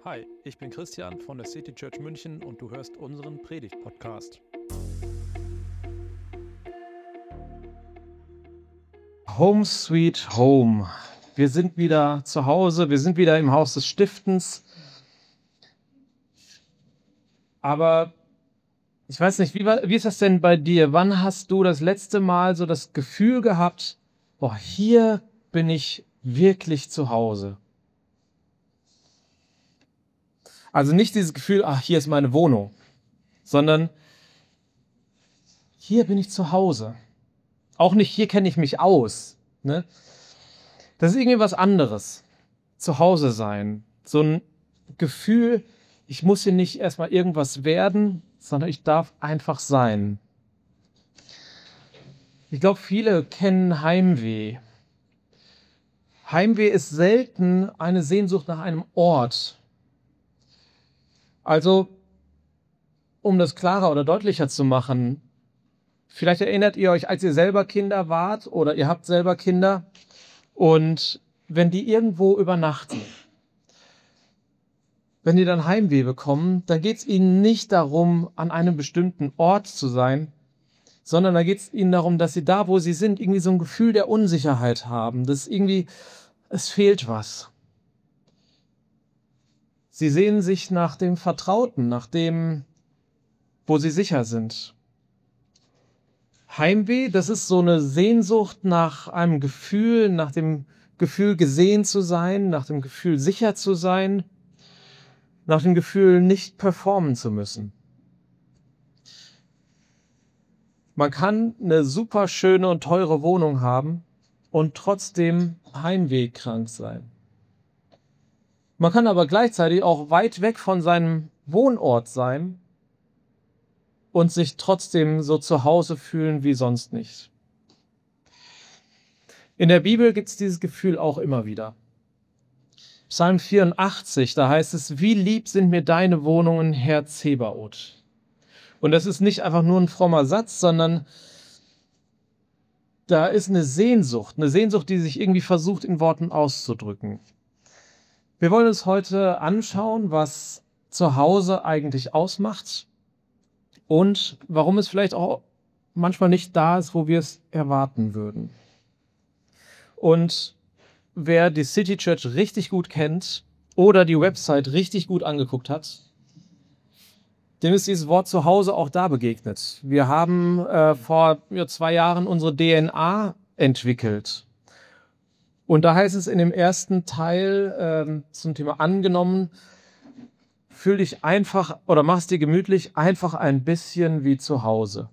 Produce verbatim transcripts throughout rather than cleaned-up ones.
Hi, ich bin Christian von der City Church München und du hörst unseren Predigt-Podcast. Home Sweet Home. Wir sind wieder zu Hause, wir sind wieder im Haus des Stiftens. Aber ich weiß nicht, wie, war- wie ist das denn bei dir? Wann hast du das letzte Mal so das Gefühl gehabt, boah, hier bin ich wirklich zu Hause? Also nicht dieses Gefühl, ach, hier ist meine Wohnung, sondern hier bin ich zu Hause. Auch nicht, hier kenne ich mich aus. Ne? Das ist irgendwie was anderes. Zu Hause sein. So ein Gefühl, ich muss hier nicht erstmal irgendwas werden, sondern ich darf einfach sein. Ich glaube, viele kennen Heimweh. Heimweh ist selten eine Sehnsucht nach einem Ort. Also, um das klarer oder deutlicher zu machen, vielleicht erinnert ihr euch, als ihr selber Kinder wart oder ihr habt selber Kinder und wenn die irgendwo übernachten, wenn die dann Heimweh bekommen, dann geht es ihnen nicht darum, an einem bestimmten Ort zu sein, sondern da geht es ihnen darum, dass sie da, wo sie sind, irgendwie so ein Gefühl der Unsicherheit haben, dass irgendwie, es fehlt was. Sie sehnen sich nach dem Vertrauten, nach dem, wo sie sicher sind. Heimweh, das ist so eine Sehnsucht nach einem Gefühl, nach dem Gefühl gesehen zu sein, nach dem Gefühl sicher zu sein, nach dem Gefühl nicht performen zu müssen. Man kann eine super schöne und teure Wohnung haben und trotzdem heimwehkrank sein. Man kann aber gleichzeitig auch weit weg von seinem Wohnort sein und sich trotzdem so zu Hause fühlen wie sonst nicht. In der Bibel gibt es dieses Gefühl auch immer wieder. Psalm vierundachtzig, da heißt es, wie lieb sind mir deine Wohnungen, Herr Zebaoth. Und das ist nicht einfach nur ein frommer Satz, sondern da ist eine Sehnsucht, eine Sehnsucht, die sich irgendwie versucht, in Worten auszudrücken. Wir wollen uns heute anschauen, was zu Hause eigentlich ausmacht und warum es vielleicht auch manchmal nicht da ist, wo wir es erwarten würden. Und wer die City Church richtig gut kennt oder die Website richtig gut angeguckt hat, dem ist dieses Wort zu Hause auch da begegnet. Wir haben äh, vor ja, zwei Jahren unsere D N A entwickelt. Und da heißt es in dem ersten Teil ähm, zum Thema angenommen, fühl dich einfach oder mach es dir gemütlich, einfach ein bisschen wie zu Hause.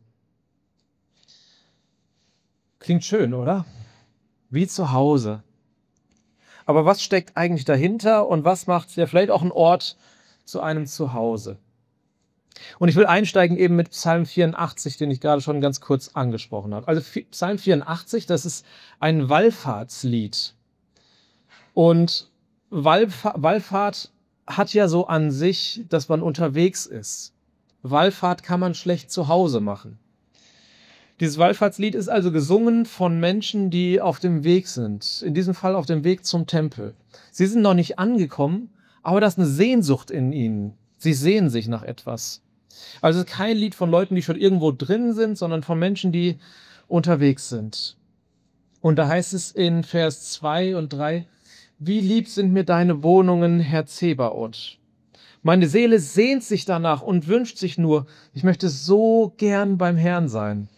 Klingt schön, oder? Wie zu Hause. Aber was steckt eigentlich dahinter und was macht ja vielleicht auch ein Ort zu einem Zuhause? Und ich will einsteigen eben mit Psalm vierundachtzig, den ich gerade schon ganz kurz angesprochen habe. Also Psalm vierundachtzig, das ist ein Wallfahrtslied. Und Wallfa- Wallfahrt hat ja so an sich, dass man unterwegs ist. Wallfahrt kann man schlecht zu Hause machen. Dieses Wallfahrtslied ist also gesungen von Menschen, die auf dem Weg sind. In diesem Fall auf dem Weg zum Tempel. Sie sind noch nicht angekommen, aber da ist eine Sehnsucht in ihnen. Sie sehnen sich nach etwas. Also es ist kein Lied von Leuten, die schon irgendwo drin sind, sondern von Menschen, die unterwegs sind. Und da heißt es in Vers zwei und drei, wie lieb sind mir deine Wohnungen, Herr Zebaoth. Meine Seele sehnt sich danach und wünscht sich nur, ich möchte so gern beim Herrn sein.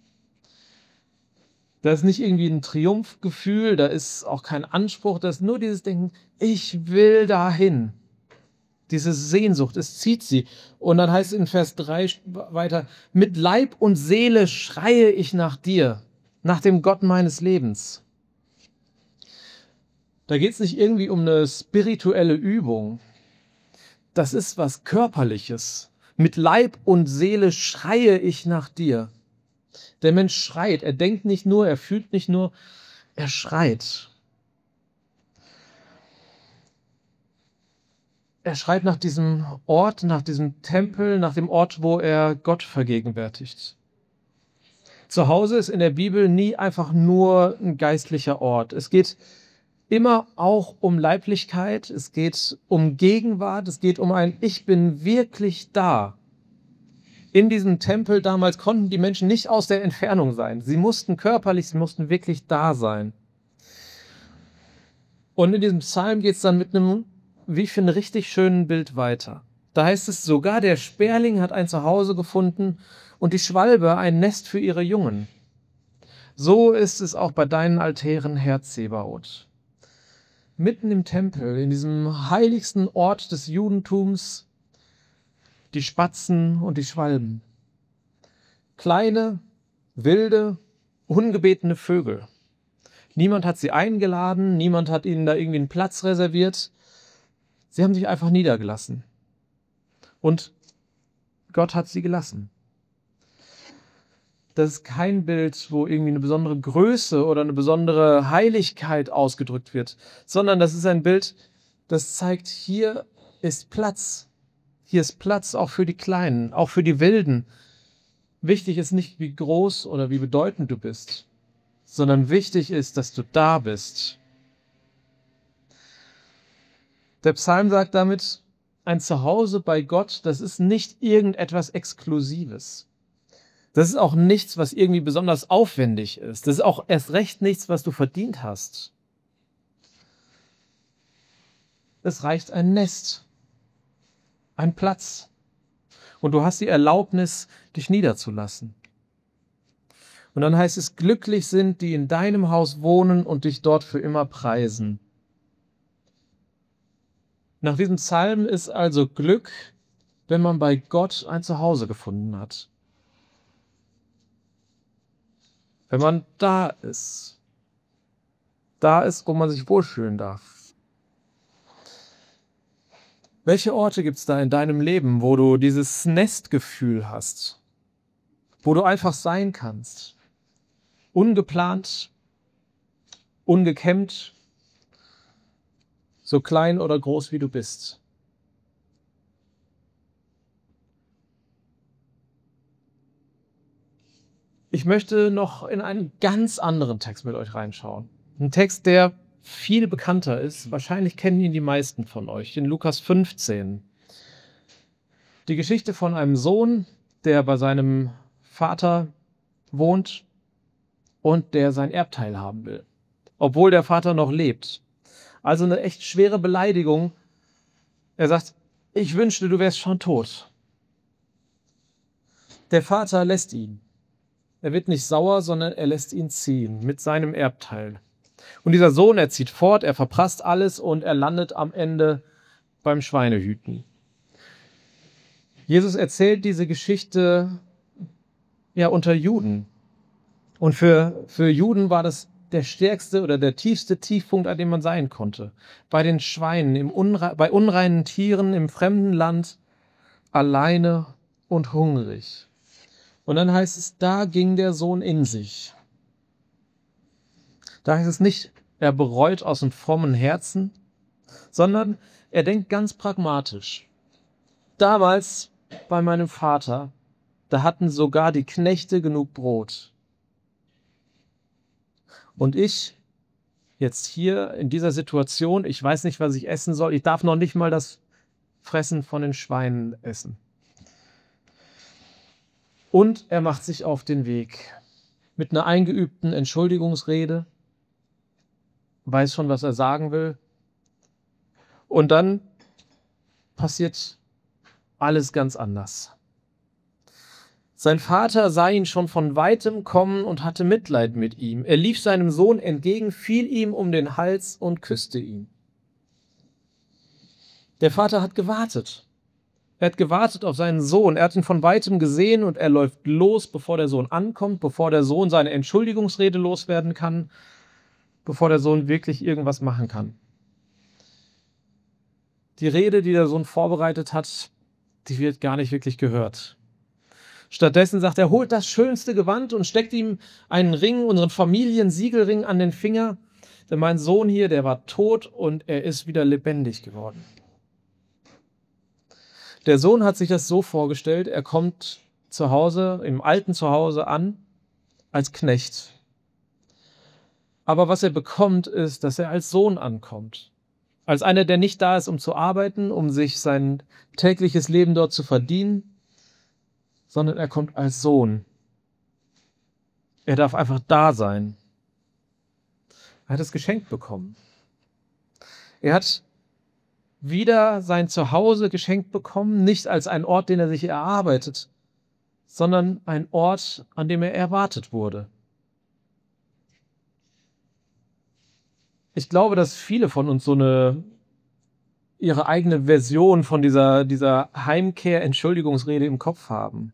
Da ist nicht irgendwie ein Triumphgefühl, da ist auch kein Anspruch, da ist nur dieses Denken, ich will dahin. Diese Sehnsucht, es zieht sie. Und dann heißt es in Vers drei weiter, mit Leib und Seele schreie ich nach dir, nach dem Gott meines Lebens. Da geht es nicht irgendwie um eine spirituelle Übung. Das ist was Körperliches. Mit Leib und Seele schreie ich nach dir. Der Mensch schreit. Er denkt nicht nur, er fühlt nicht nur, er schreit. Er schreit nach diesem Ort, nach diesem Tempel, nach dem Ort, wo er Gott vergegenwärtigt. Zu Hause ist in der Bibel nie einfach nur ein geistlicher Ort. Es geht immer auch um Leiblichkeit, es geht um Gegenwart, es geht um ein Ich bin wirklich da. In diesem Tempel damals konnten die Menschen nicht aus der Entfernung sein. Sie mussten körperlich, sie mussten wirklich da sein. Und in diesem Psalm geht es dann mit einem, wie ich finde, richtig schönen Bild weiter. Da heißt es, sogar der Sperling hat ein Zuhause gefunden und die Schwalbe ein Nest für ihre Jungen. So ist es auch bei deinen Altären, Herr Zebaoth. Mitten im Tempel, in diesem heiligsten Ort des Judentums, die Spatzen und die Schwalben. Kleine, wilde, ungebetene Vögel. Niemand hat sie eingeladen, niemand hat ihnen da irgendwie einen Platz reserviert. Sie haben sich einfach niedergelassen. Und Gott hat sie gelassen. Das ist kein Bild, wo irgendwie eine besondere Größe oder eine besondere Heiligkeit ausgedrückt wird, sondern das ist ein Bild, das zeigt, hier ist Platz. Hier ist Platz auch für die Kleinen, auch für die Wilden. Wichtig ist nicht, wie groß oder wie bedeutend du bist, sondern wichtig ist, dass du da bist. Der Psalm sagt damit, ein Zuhause bei Gott, das ist nicht irgendetwas Exklusives. Das ist auch nichts, was irgendwie besonders aufwendig ist. Das ist auch erst recht nichts, was du verdient hast. Es reicht ein Nest, ein Platz. Und du hast die Erlaubnis, dich niederzulassen. Und dann heißt es, glücklich sind, die in deinem Haus wohnen und dich dort für immer preisen. Nach diesem Psalm ist also Glück, wenn man bei Gott ein Zuhause gefunden hat. Wenn man da ist. Da ist, wo man sich wohlfühlen darf. Welche Orte gibt es da in deinem Leben, wo du dieses Nestgefühl hast? Wo du einfach sein kannst? Ungeplant, ungekämmt, so klein oder groß wie du bist. Ich möchte noch in einen ganz anderen Text mit euch reinschauen. Ein Text, der viel bekannter ist. Wahrscheinlich kennen ihn die meisten von euch. In Lukas fünfzehn. Die Geschichte von einem Sohn, der bei seinem Vater wohnt und der sein Erbteil haben will, obwohl der Vater noch lebt. Also eine echt schwere Beleidigung. Er sagt, ich wünschte, du wärst schon tot. Der Vater lässt ihn. Er wird nicht sauer, sondern er lässt ihn ziehen mit seinem Erbteil. Und dieser Sohn, er zieht fort, er verprasst alles und er landet am Ende beim Schweinehüten. Jesus erzählt diese Geschichte ja unter Juden. Und für, für Juden war das der stärkste oder der tiefste Tiefpunkt, an dem man sein konnte. Bei den Schweinen, im Unre- bei unreinen Tieren, im fremden Land, alleine und hungrig. Und dann heißt es, da ging der Sohn in sich. Da heißt es nicht, er bereut aus dem frommen Herzen, sondern er denkt ganz pragmatisch. Damals bei meinem Vater, da hatten sogar die Knechte genug Brot. Und ich, jetzt hier in dieser Situation, ich weiß nicht, was ich essen soll, ich darf noch nicht mal das Fressen von den Schweinen essen. Und er macht sich auf den Weg mit einer eingeübten Entschuldigungsrede, weiß schon, was er sagen will. Und dann passiert alles ganz anders. Sein Vater sah ihn schon von weitem kommen und hatte Mitleid mit ihm. Er lief seinem Sohn entgegen, fiel ihm um den Hals und küsste ihn. Der Vater hat gewartet. Er hat gewartet auf seinen Sohn. Er hat ihn von weitem gesehen und er läuft los, bevor der Sohn ankommt, bevor der Sohn seine Entschuldigungsrede loswerden kann, bevor der Sohn wirklich irgendwas machen kann. Die Rede, die der Sohn vorbereitet hat, die wird gar nicht wirklich gehört. Stattdessen sagt er, holt das schönste Gewand und steckt ihm einen Ring, unseren Familiensiegelring an den Finger. Denn mein Sohn hier, der war tot und er ist wieder lebendig geworden. Der Sohn hat sich das so vorgestellt, er kommt zu Hause, im alten Zuhause an, als Knecht. Aber was er bekommt, ist, dass er als Sohn ankommt. Als einer, der nicht da ist, um zu arbeiten, um sich sein tägliches Leben dort zu verdienen, sondern er kommt als Sohn. Er darf einfach da sein. Er hat es geschenkt bekommen. Er hat wieder sein Zuhause geschenkt bekommen, nicht als einen Ort, den er sich erarbeitet, sondern ein Ort, an dem er erwartet wurde. Ich glaube, dass viele von uns so eine ihre eigene Version von dieser, dieser Heimkehr-Entschuldigungsrede im Kopf haben.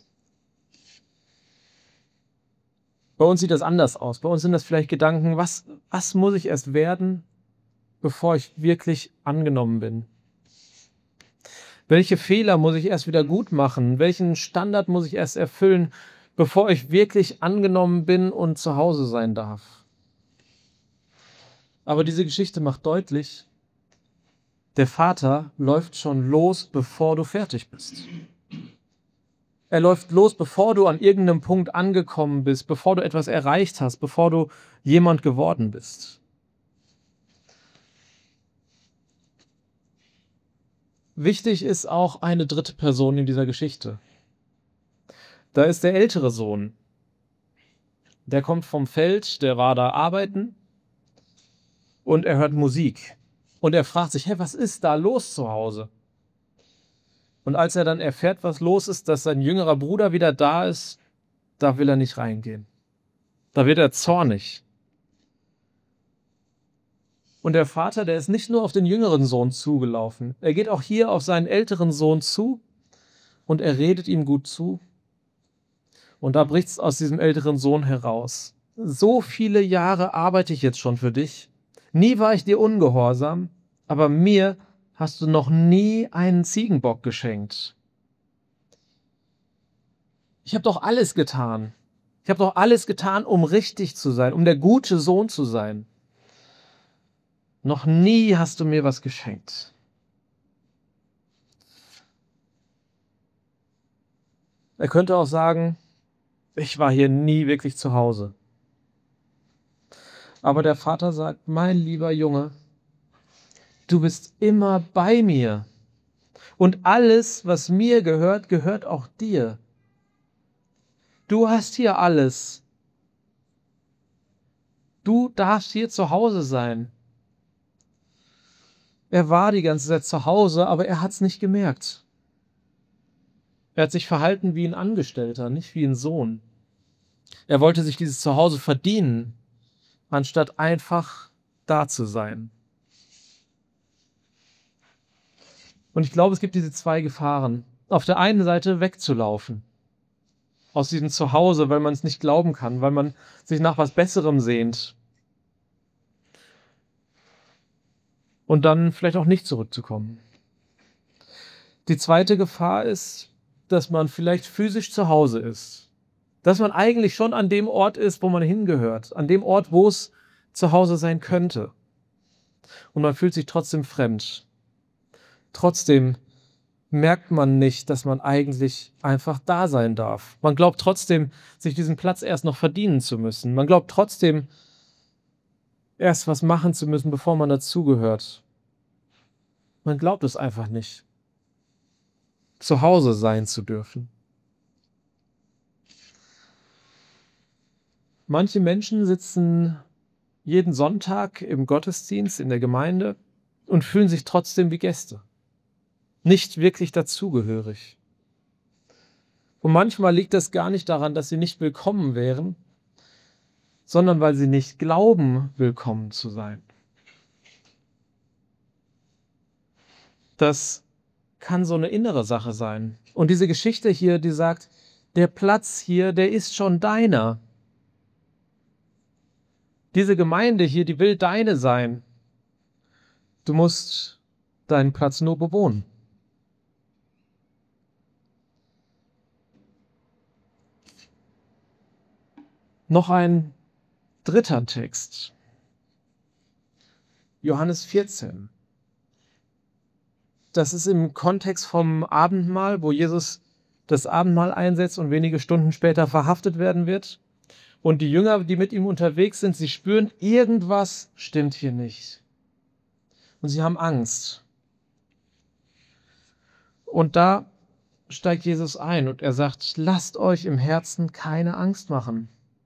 Bei uns sieht das anders aus. Bei uns sind das vielleicht Gedanken, was, was muss ich erst werden, bevor ich wirklich angenommen bin? Welche Fehler muss ich erst wieder gut machen? Welchen Standard muss ich erst erfüllen, bevor ich wirklich angenommen bin und zu Hause sein darf? Aber diese Geschichte macht deutlich, der Vater läuft schon los, bevor du fertig bist. Er läuft los, bevor du an irgendeinem Punkt angekommen bist, bevor du etwas erreicht hast, bevor du jemand geworden bist. Wichtig ist auch eine dritte Person in dieser Geschichte. Da ist der ältere Sohn. Der kommt vom Feld, der war da arbeiten und er hört Musik. Und er fragt sich, hey, was ist da los zu Hause? Und als er dann erfährt, was los ist, dass sein jüngerer Bruder wieder da ist, da will er nicht reingehen. Da wird er zornig. Und der Vater, der ist nicht nur auf den jüngeren Sohn zugelaufen, er geht auch hier auf seinen älteren Sohn zu und er redet ihm gut zu. Und da bricht es aus diesem älteren Sohn heraus. So viele Jahre arbeite ich jetzt schon für dich. Nie war ich dir ungehorsam, aber mir hast du noch nie einen Ziegenbock geschenkt. Ich habe doch alles getan. Ich habe doch alles getan, um richtig zu sein, um der gute Sohn zu sein. Noch nie hast du mir was geschenkt. Er könnte auch sagen, ich war hier nie wirklich zu Hause. Aber der Vater sagt, mein lieber Junge, du bist immer bei mir. Und alles, was mir gehört, gehört auch dir. Du hast hier alles. Du darfst hier zu Hause sein. Er war die ganze Zeit zu Hause, aber er hat es nicht gemerkt. Er hat sich verhalten wie ein Angestellter, nicht wie ein Sohn. Er wollte sich dieses Zuhause verdienen, anstatt einfach da zu sein. Und ich glaube, es gibt diese zwei Gefahren. Auf der einen Seite wegzulaufen aus diesem Zuhause, weil man es nicht glauben kann, weil man sich nach was Besserem sehnt. Und dann vielleicht auch nicht zurückzukommen. Die zweite Gefahr ist, dass man vielleicht physisch zu Hause ist. Dass man eigentlich schon an dem Ort ist, wo man hingehört. An dem Ort, wo es zu Hause sein könnte. Und man fühlt sich trotzdem fremd. Trotzdem merkt man nicht, dass man eigentlich einfach da sein darf. Man glaubt trotzdem, sich diesen Platz erst noch verdienen zu müssen. Man glaubt trotzdem, erst was machen zu müssen, bevor man dazugehört. Man glaubt es einfach nicht, zu Hause sein zu dürfen. Manche Menschen sitzen jeden Sonntag im Gottesdienst in der Gemeinde und fühlen sich trotzdem wie Gäste. Nicht wirklich dazugehörig. Und manchmal liegt das gar nicht daran, dass sie nicht willkommen wären, sondern weil sie nicht glauben, willkommen zu sein. Das kann so eine innere Sache sein. Und diese Geschichte hier, die sagt, der Platz hier, der ist schon deiner. Diese Gemeinde hier, die will deine sein. Du musst deinen Platz nur bewohnen. Noch ein dritter Text. Johannes vierzehn. Das ist im Kontext vom Abendmahl, wo Jesus das Abendmahl einsetzt und wenige Stunden später verhaftet werden wird. Und die Jünger, die mit ihm unterwegs sind, sie spüren, irgendwas stimmt hier nicht. Und sie haben Angst. Und da steigt Jesus ein und er sagt, lasst euch im Herzen keine Angst machen.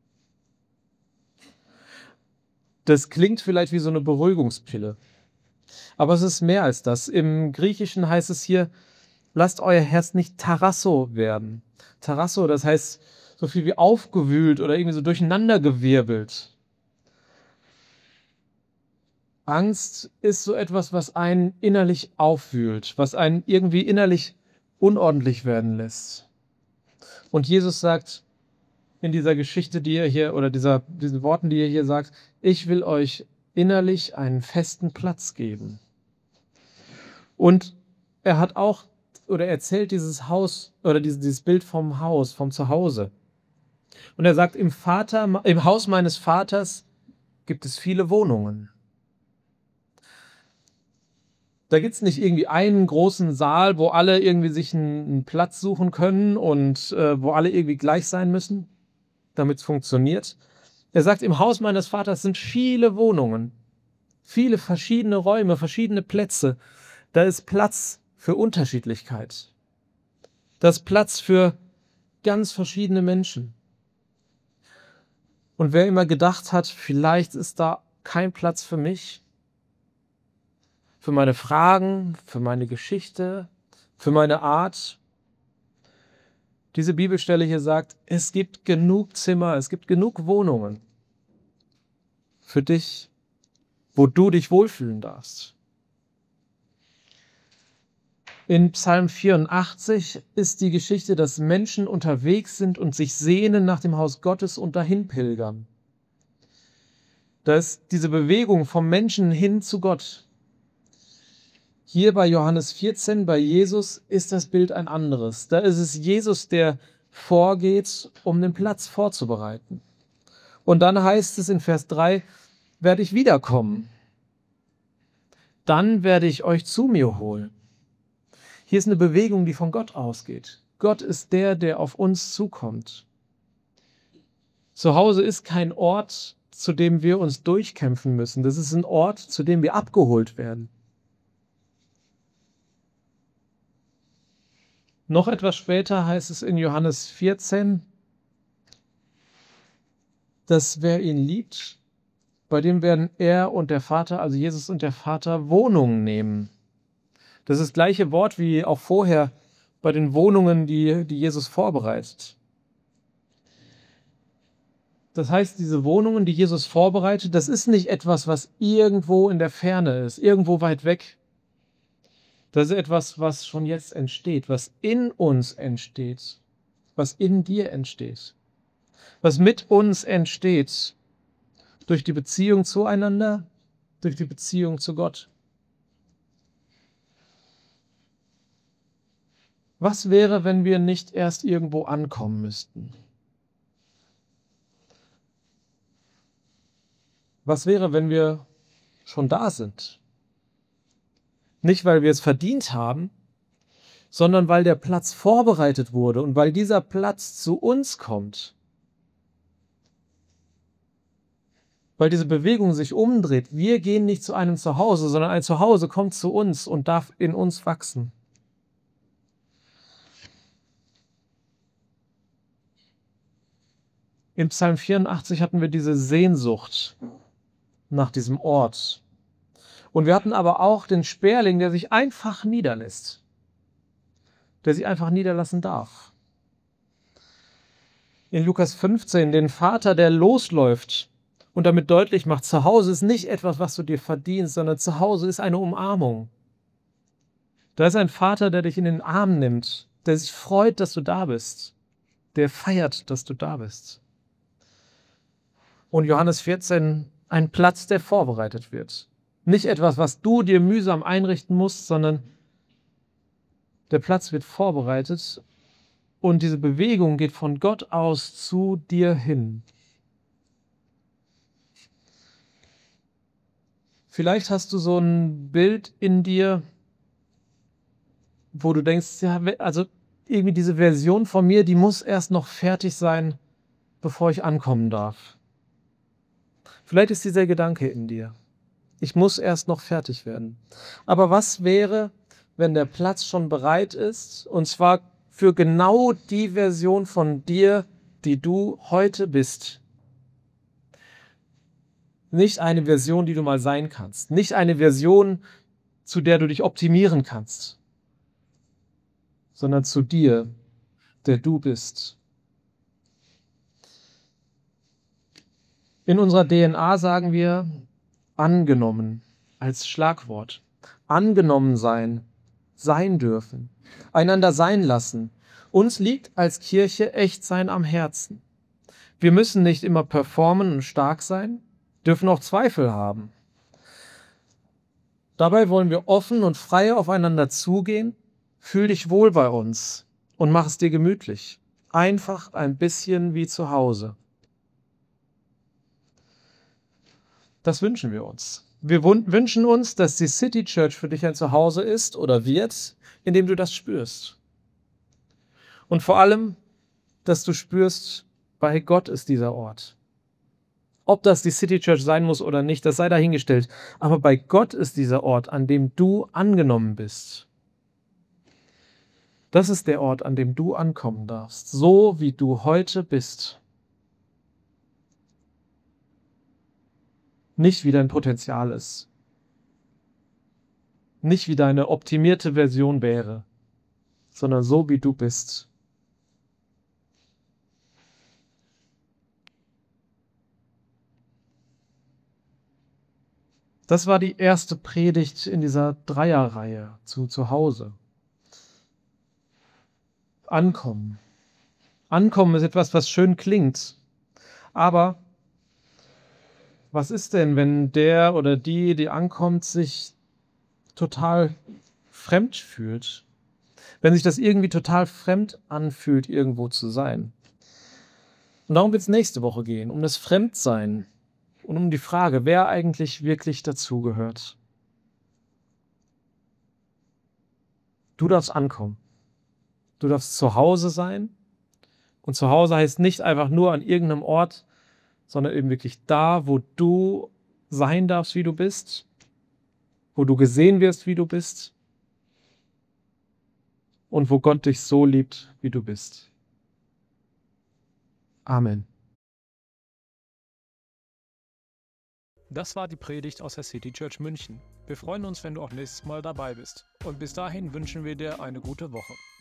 Das klingt vielleicht wie so eine Beruhigungspille. Aber es ist mehr als das. Im Griechischen heißt es hier, lasst euer Herz nicht Tarasso werden. Tarasso, das heißt so viel wie aufgewühlt oder irgendwie so durcheinandergewirbelt. Angst ist so etwas, was einen innerlich aufwühlt, was einen irgendwie innerlich unordentlich werden lässt. Und Jesus sagt in dieser Geschichte, die er hier, oder dieser, diesen Worten, die er hier sagt, ich will euch innerlich einen festen Platz geben. Und er hat auch, oder erzählt dieses Haus, oder dieses, dieses Bild vom Haus, vom Zuhause. Und er sagt, im Vater, im Haus meines Vaters gibt es viele Wohnungen. Da gibt es nicht irgendwie einen großen Saal, wo alle irgendwie sich einen, einen Platz suchen können und äh, wo alle irgendwie gleich sein müssen, damit es funktioniert. Er sagt, im Haus meines Vaters sind viele Wohnungen, viele verschiedene Räume, verschiedene Plätze. Da ist Platz für Unterschiedlichkeit. Da ist Platz für ganz verschiedene Menschen. Und wer immer gedacht hat, vielleicht ist da kein Platz für mich, für meine Fragen, für meine Geschichte, für meine Art. Diese Bibelstelle hier sagt, es gibt genug Zimmer, es gibt genug Wohnungen für dich, wo du dich wohlfühlen darfst. In Psalm vierundachtzig ist die Geschichte, dass Menschen unterwegs sind und sich sehnen nach dem Haus Gottes und dahin pilgern. Da ist diese Bewegung vom Menschen hin zu Gott. Hier bei Johannes vierzehn, bei Jesus, ist das Bild ein anderes. Da ist es Jesus, der vorgeht, um den Platz vorzubereiten. Und dann heißt es in Vers drei, werde ich wiederkommen. Dann werde ich euch zu mir holen. Hier ist eine Bewegung, die von Gott ausgeht. Gott ist der, der auf uns zukommt. Zu Hause ist kein Ort, zu dem wir uns durchkämpfen müssen. Das ist ein Ort, zu dem wir abgeholt werden. Noch etwas später heißt es in Johannes vierzehn, dass wer ihn liebt, bei dem werden er und der Vater, also Jesus und der Vater, Wohnungen nehmen. Das ist das gleiche Wort wie auch vorher bei den Wohnungen, die, die Jesus vorbereitet. Das heißt, diese Wohnungen, die Jesus vorbereitet, das ist nicht etwas, was irgendwo in der Ferne ist, irgendwo weit weg. Das ist etwas, was schon jetzt entsteht, was in uns entsteht, was in dir entsteht, was mit uns entsteht, durch die Beziehung zueinander, durch die Beziehung zu Gott. Was wäre, wenn wir nicht erst irgendwo ankommen müssten? Was wäre, wenn wir schon da sind? Nicht, weil wir es verdient haben, sondern weil der Platz vorbereitet wurde und weil dieser Platz zu uns kommt. Weil diese Bewegung sich umdreht. Wir gehen nicht zu einem Zuhause, sondern ein Zuhause kommt zu uns und darf in uns wachsen. In Psalm vierundachtzig hatten wir diese Sehnsucht nach diesem Ort. Und wir hatten aber auch den Sperling, der sich einfach niederlässt, der sich einfach niederlassen darf. In Lukas fünfzehn, den Vater, der losläuft und damit deutlich macht, zu Hause ist nicht etwas, was du dir verdienst, sondern zu Hause ist eine Umarmung. Da ist ein Vater, der dich in den Arm nimmt, der sich freut, dass du da bist, der feiert, dass du da bist. Und Johannes vierzehn, ein Platz, der vorbereitet wird. Nicht etwas, was du dir mühsam einrichten musst, sondern der Platz wird vorbereitet und diese Bewegung geht von Gott aus zu dir hin. Vielleicht hast du so ein Bild in dir, wo du denkst, ja, also irgendwie diese Version von mir, die muss erst noch fertig sein, bevor ich ankommen darf. Vielleicht ist dieser Gedanke in dir. Ich muss erst noch fertig werden. Aber was wäre, wenn der Platz schon bereit ist, und zwar für genau die Version von dir, die du heute bist? Nicht eine Version, die du mal sein kannst. Nicht eine Version, zu der du dich optimieren kannst, sondern zu dir, der du bist. In unserer D N A sagen wir angenommen als Schlagwort. Angenommen sein, sein dürfen, einander sein lassen. Uns liegt als Kirche Echtsein am Herzen. Wir müssen nicht immer performen und stark sein, dürfen auch Zweifel haben. Dabei wollen wir offen und frei aufeinander zugehen. Fühl dich wohl bei uns und mach es dir gemütlich. Einfach ein bisschen wie zu Hause. Das wünschen wir uns. Wir wünschen uns, dass die City Church für dich ein Zuhause ist oder wird, in dem du das spürst. Und vor allem, dass du spürst, bei Gott ist dieser Ort. Ob das die City Church sein muss oder nicht, das sei dahingestellt. Aber bei Gott ist dieser Ort, an dem du angenommen bist. Das ist der Ort, an dem du ankommen darfst, so wie du heute bist. Nicht wie dein Potenzial ist. Nicht wie deine optimierte Version wäre, sondern so wie du bist. Das war die erste Predigt in dieser Dreierreihe zu Zuhause. Ankommen. Ankommen ist etwas, was schön klingt. Aber was ist denn, wenn der oder die, die ankommt, sich total fremd fühlt? Wenn sich das irgendwie total fremd anfühlt, irgendwo zu sein? Und darum wird es nächste Woche gehen, um das Fremdsein und um die Frage, wer eigentlich wirklich dazugehört. Du darfst ankommen. Du darfst zu Hause sein. Und zu Hause heißt nicht einfach nur an irgendeinem Ort, sondern eben wirklich da, wo du sein darfst, wie du bist, wo du gesehen wirst, wie du bist und wo Gott dich so liebt, wie du bist. Amen. Das war die Predigt aus der City Church München. Wir freuen uns, wenn du auch nächstes Mal dabei bist. Und bis dahin wünschen wir dir eine gute Woche.